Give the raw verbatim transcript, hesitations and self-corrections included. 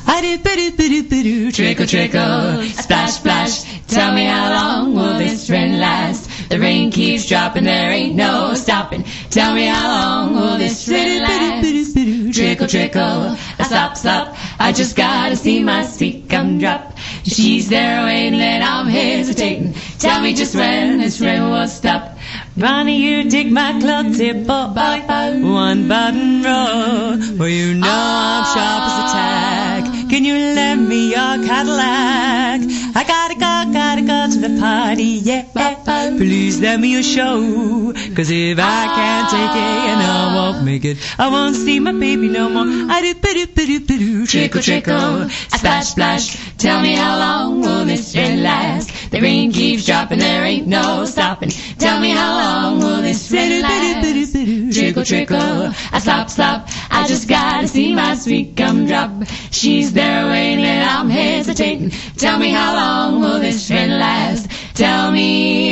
I do ba-do ba-do ba-do. Trickle, trickle, splash, splash. Tell me how long will this rain last? The rain keeps dropping, there ain't no stopping. Tell me how long will this rain last? Trickle, trickle, a slop, slop. I just gotta see my sweet gum drop. She's there waiting and I'm hesitating. Tell me just when this rain will stop. Ronnie, you dig my clock tip, oh, oh, one button roll. Well, you know I'm sharp as a tack. Can you lend me your Cadillac? I gotta go, gotta go to the party, yeah. Please lend me your show. Cause if I can't take it and I won't make it, I won't see my baby no more. I do ba do ba do ba do. Trickle, trickle, splash, splash. Tell me how long will this rain last? The rain keeps dropping, there ain't no stopping. Tell me how long will this rain last? Trickle, trickle, I slop, slop. I just gotta see my sweet gum drop. She's there waiting and I'm hesitating. Tell me how long will this rain last? Tell me